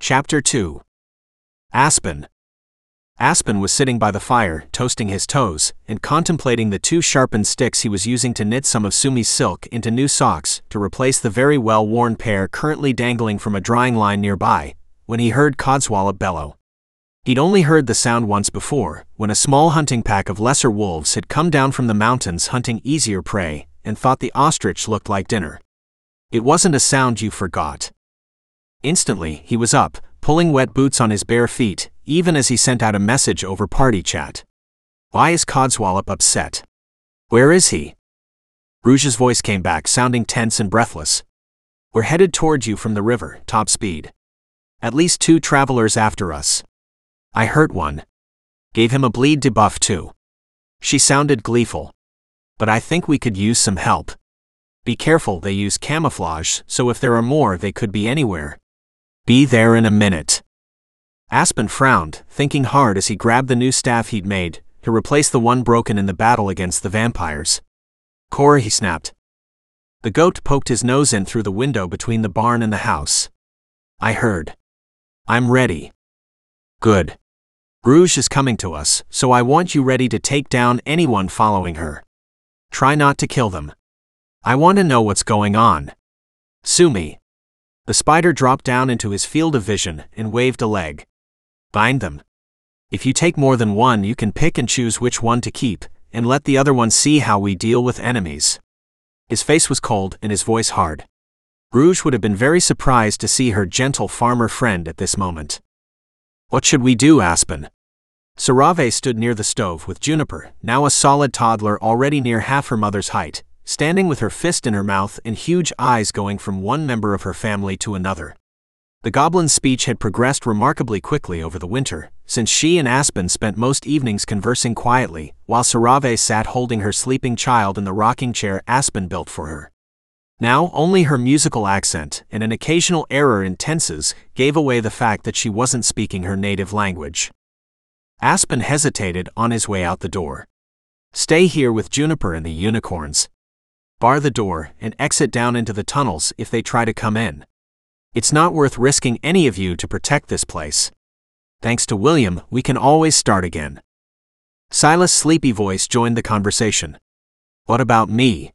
Chapter 2. Aspen. Aspen was sitting by the fire, toasting his toes, and contemplating the two sharpened sticks he was using to knit some of Sumi's silk into new socks to replace the very well-worn pair currently dangling from a drying line nearby, when he heard Codswallop bellow. He'd only heard the sound once before, when a small hunting pack of lesser wolves had come down from the mountains hunting easier prey, and thought the ostrich looked like dinner. It wasn't a sound you forgot. Instantly, he was up, pulling wet boots on his bare feet, even as he sent out a message over party chat. Why is Codswallop upset? Where is he? Rouge's voice came back, sounding tense and breathless. We're headed toward you from the river, top speed. At least 2 travelers after us. I hurt one. Gave him a bleed debuff too. She sounded gleeful. But I think we could use some help. Be careful, they use camouflage, so if there are more they could be anywhere. Be there in a minute. Aspen frowned, thinking hard as he grabbed the new staff he'd made, to replace the one broken in the battle against the vampires. Cor, he snapped. The goat poked his nose in through the window between the barn and the house. I heard. I'm ready. Good. Rouge is coming to us, so I want you ready to take down anyone following her. Try not to kill them. I want to know what's going on. Sumi. The spider dropped down into his field of vision and waved a leg. Bind them. If you take more than one, you can pick and choose which one to keep, and let the other one see how we deal with enemies. His face was cold and his voice hard. Rouge would have been very surprised to see her gentle farmer friend at this moment. What should we do, Aspen? Sarave stood near the stove with Juniper, now a solid toddler already near half her mother's height, standing with her fist in her mouth and huge eyes going from one member of her family to another. The goblin's speech had progressed remarkably quickly over the winter, since she and Aspen spent most evenings conversing quietly, while Sarave sat holding her sleeping child in the rocking chair Aspen built for her. Now, only her musical accent and an occasional error in tenses gave away the fact that she wasn't speaking her native language. Aspen hesitated on his way out the door. Stay here with Juniper and the unicorns. Bar the door and exit down into the tunnels if they try to come in. It's not worth risking any of you to protect this place. Thanks to William, we can always start again. Silas' sleepy voice joined the conversation. What about me?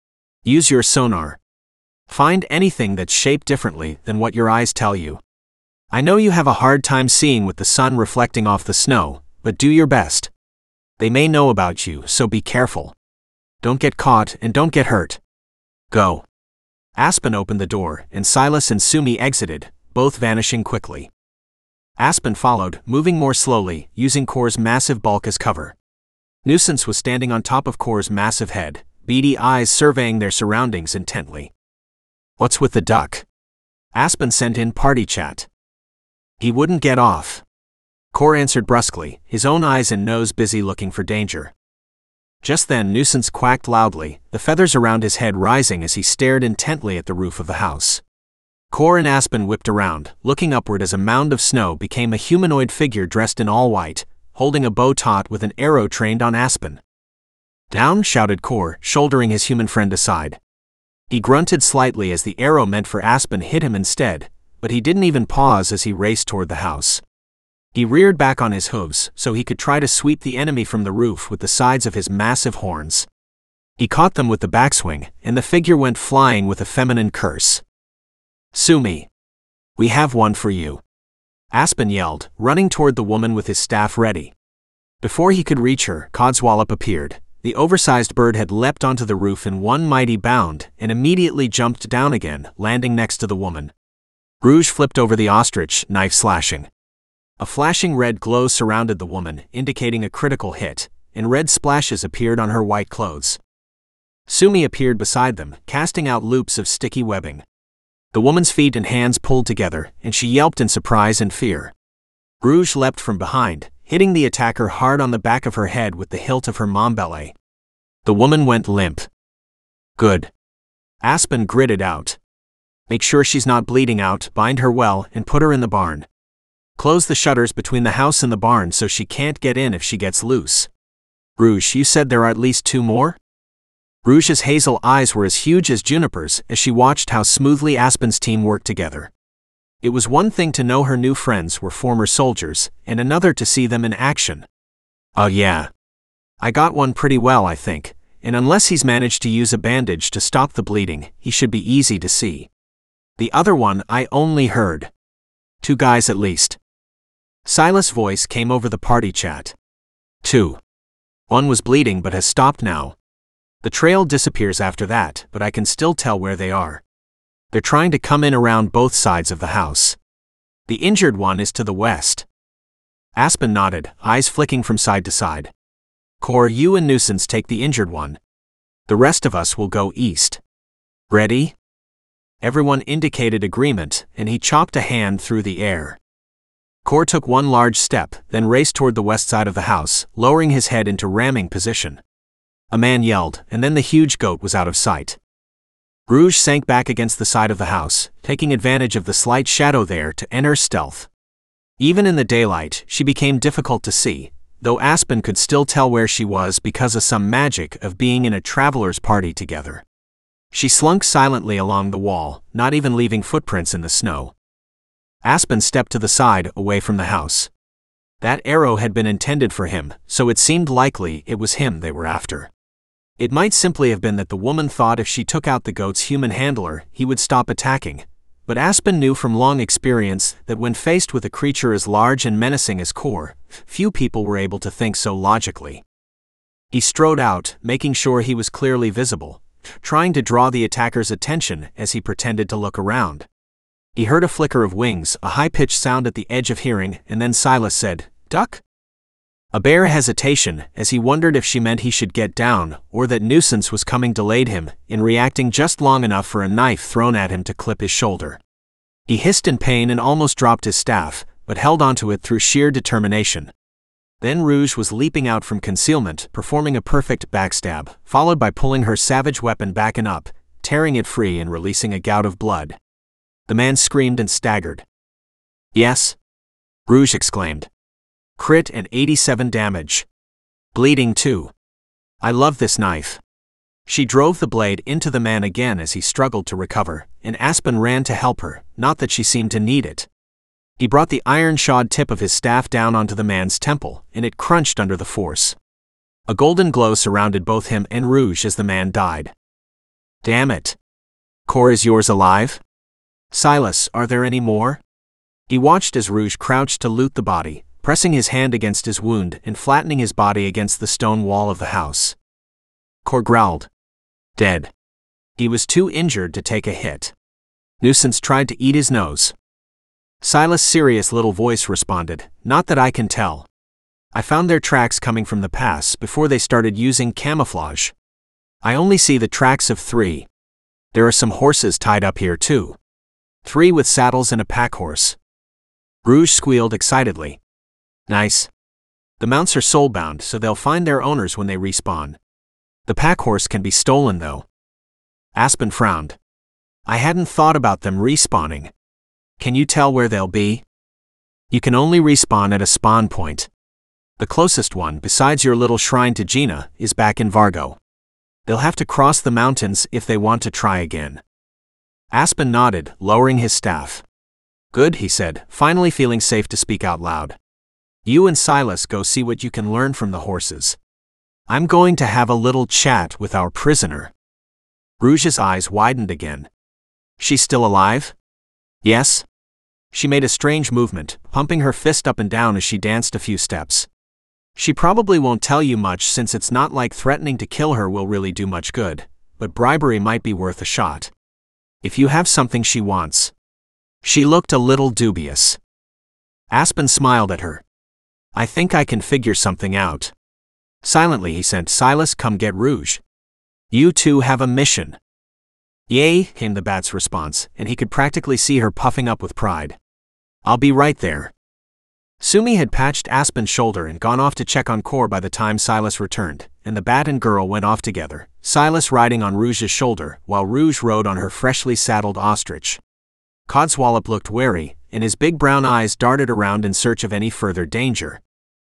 Use your sonar. Find anything that's shaped differently than what your eyes tell you. I know you have a hard time seeing with the sun reflecting off the snow, but do your best. They may know about you, so be careful. Don't get caught and don't get hurt. Go. Aspen opened the door, and Silas and Sumi exited, both vanishing quickly. Aspen followed, moving more slowly, using Cor's massive bulk as cover. Nuisance was standing on top of Cor's massive head, beady eyes surveying their surroundings intently. What's with the duck? Aspen sent in party chat. He wouldn't get off. Cor answered brusquely, his own eyes and nose busy looking for danger. Just then Nuisance quacked loudly, the feathers around his head rising as he stared intently at the roof of the house. Cor and Aspen whipped around, looking upward as a mound of snow became a humanoid figure dressed in all white, holding a bow taut with an arrow trained on Aspen. Down, shouted Cor, shouldering his human friend aside. He grunted slightly as the arrow meant for Aspen hit him instead, but he didn't even pause as he raced toward the house. He reared back on his hooves so he could try to sweep the enemy from the roof with the sides of his massive horns. He caught them with the backswing, and the figure went flying with a feminine curse. Sumi. We have one for you. Aspen yelled, running toward the woman with his staff ready. Before he could reach her, Codswallop appeared. The oversized bird had leapt onto the roof in one mighty bound and immediately jumped down again, landing next to the woman. Rouge flipped over the ostrich, knife slashing. A flashing red glow surrounded the woman, indicating a critical hit, and red splashes appeared on her white clothes. Sumi appeared beside them, casting out loops of sticky webbing. The woman's feet and hands pulled together, and she yelped in surprise and fear. Rouge leapt from behind, hitting the attacker hard on the back of her head with the hilt of her mambele. The woman went limp. Good. Aspen gritted out. Make sure she's not bleeding out, bind her well, and put her in the barn. Close the shutters between the house and the barn so she can't get in if she gets loose. Rouge, you said there are at least 2 more? Rouge's hazel eyes were as huge as Juniper's as she watched how smoothly Aspen's team worked together. It was one thing to know her new friends were former soldiers, and another to see them in action. "Oh yeah. I got one pretty well, I think, and unless he's managed to use a bandage to stop the bleeding, he should be easy to see. The other one I only heard. 2 guys at least." Silas' voice came over the party chat. 2. One was bleeding but has stopped now. The trail disappears after that, but I can still tell where they are. They're trying to come in around both sides of the house. The injured one is to the west. Aspen nodded, eyes flicking from side to side. Cor, you and Nuisance take the injured one. The rest of us will go east. Ready? Everyone indicated agreement, and he chopped a hand through the air. Cor took one large step, then raced toward the west side of the house, lowering his head into ramming position. A man yelled, and then the huge goat was out of sight. Rouge sank back against the side of the house, taking advantage of the slight shadow there to enter stealth. Even in the daylight, she became difficult to see, though Aspen could still tell where she was because of some magic of being in a traveler's party together. She slunk silently along the wall, not even leaving footprints in the snow. Aspen stepped to the side, away from the house. That arrow had been intended for him, so it seemed likely it was him they were after. It might simply have been that the woman thought if she took out the goat's human handler, he would stop attacking. But Aspen knew from long experience that when faced with a creature as large and menacing as Cor, few people were able to think so logically. He strode out, making sure he was clearly visible, trying to draw the attacker's attention as he pretended to look around. He heard a flicker of wings, a high-pitched sound at the edge of hearing, and then Silas said, "Duck?" A bare hesitation, as he wondered if she meant he should get down, or that Nuisance was coming, delayed him, in reacting just long enough for a knife thrown at him to clip his shoulder. He hissed in pain and almost dropped his staff, but held onto it through sheer determination. Then Rouge was leaping out from concealment, performing a perfect backstab, followed by pulling her savage weapon back and up, tearing it free and releasing a gout of blood. The man screamed and staggered. "Yes?" Rouge exclaimed. "Crit and 87 damage. Bleeding too. I love this knife." She drove the blade into the man again as he struggled to recover, and Aspen ran to help her, not that she seemed to need it. He brought the iron-shod tip of his staff down onto the man's temple, and it crunched under the force. A golden glow surrounded both him and Rouge as the man died. "Damn it. Cor, is yours alive? Silas, are there any more?" He watched as Rouge crouched to loot the body, pressing his hand against his wound and flattening his body against the stone wall of the house. Cor growled. "Dead. He was too injured to take a hit." Nuisance tried to eat his nose. Silas' serious little voice responded, "Not that I can tell. I found their tracks coming from the pass before they started using camouflage. I only see the tracks of 3. There are some horses tied up here too. 3 with saddles and a pack horse." Rouge squealed excitedly. "Nice. The mounts are soulbound, so they'll find their owners when they respawn. The pack horse can be stolen though." Aspen frowned. "I hadn't thought about them respawning. Can you tell where they'll be?" "You can only respawn at a spawn point. The closest one, besides your little shrine to Gina, is back in Vargo. They'll have to cross the mountains if they want to try again." Aspen nodded, lowering his staff. "Good," he said, finally feeling safe to speak out loud. "You and Silas go see what you can learn from the horses. I'm going to have a little chat with our prisoner." Rouge's eyes widened again. "She's still alive?" "Yes." She made a strange movement, pumping her fist up and down as she danced a few steps. "She probably won't tell you much since it's not like threatening to kill her will really do much good, but bribery might be worth a shot. If you have something she wants." She looked a little dubious. Aspen smiled at her. "I think I can figure something out." Silently he said, "Silas, come get Rouge. You two have a mission." "Yay," came the bat's response, and he could practically see her puffing up with pride. "I'll be right there." Sumi had patched Aspen's shoulder and gone off to check on Cor by the time Silas returned, and the bat and girl went off together, Silas riding on Rouge's shoulder, while Rouge rode on her freshly saddled ostrich. Codswallop looked wary, and his big brown eyes darted around in search of any further danger.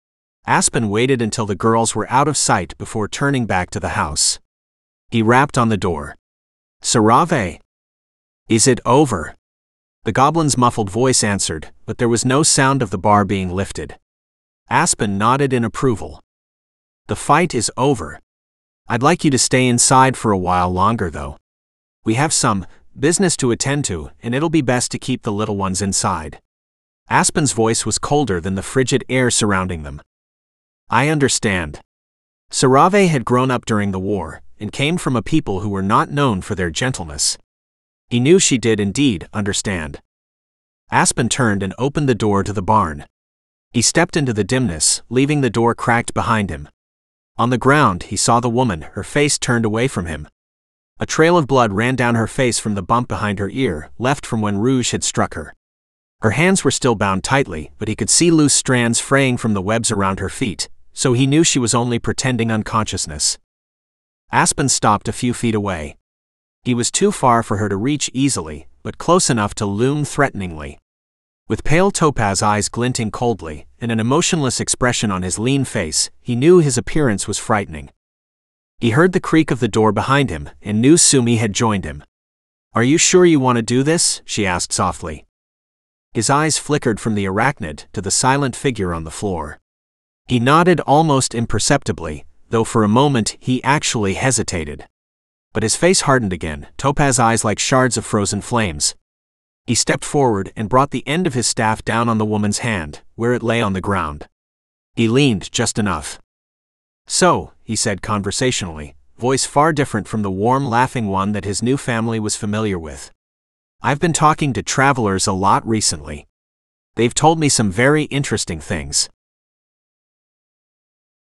Aspen waited until the girls were out of sight before turning back to the house. He rapped on the door. "Sarave? Is it over?" The goblin's muffled voice answered, but there was no sound of the bar being lifted. Aspen nodded in approval. The fight is over. I'd like you to stay inside for a while longer though. We have some business to attend to, and it'll be best to keep the little ones inside. Aspen's voice was colder than the frigid air surrounding them. I understand. Sarave had grown up during the war, and came from a people who were not known for their gentleness. He knew she did indeed understand. Aspen turned and opened the door to the barn. He stepped into the dimness, leaving the door cracked behind him. On the ground he saw the woman, her face turned away from him. A trail of blood ran down her face from the bump behind her ear, left from when Rouge had struck her. Her hands were still bound tightly, but he could see loose strands fraying from the webs around her feet, so he knew she was only pretending unconsciousness. Aspen stopped a few feet away. He was too far for her to reach easily, but close enough to loom threateningly. With pale topaz eyes glinting coldly, and an emotionless expression on his lean face, he knew his appearance was frightening. He heard the creak of the door behind him, and knew Sumi had joined him. Are you sure you want to do this? She asked softly. His eyes flickered from the arachnid to the silent figure on the floor. He nodded almost imperceptibly, though for a moment he actually hesitated. But his face hardened again, topaz eyes like shards of frozen flames. He stepped forward and brought the end of his staff down on the woman's hand, where it lay on the ground. He leaned just enough. So, he said conversationally, voice far different from the warm, laughing one that his new family was familiar with. I've been talking to travelers a lot recently. They've told me some very interesting things.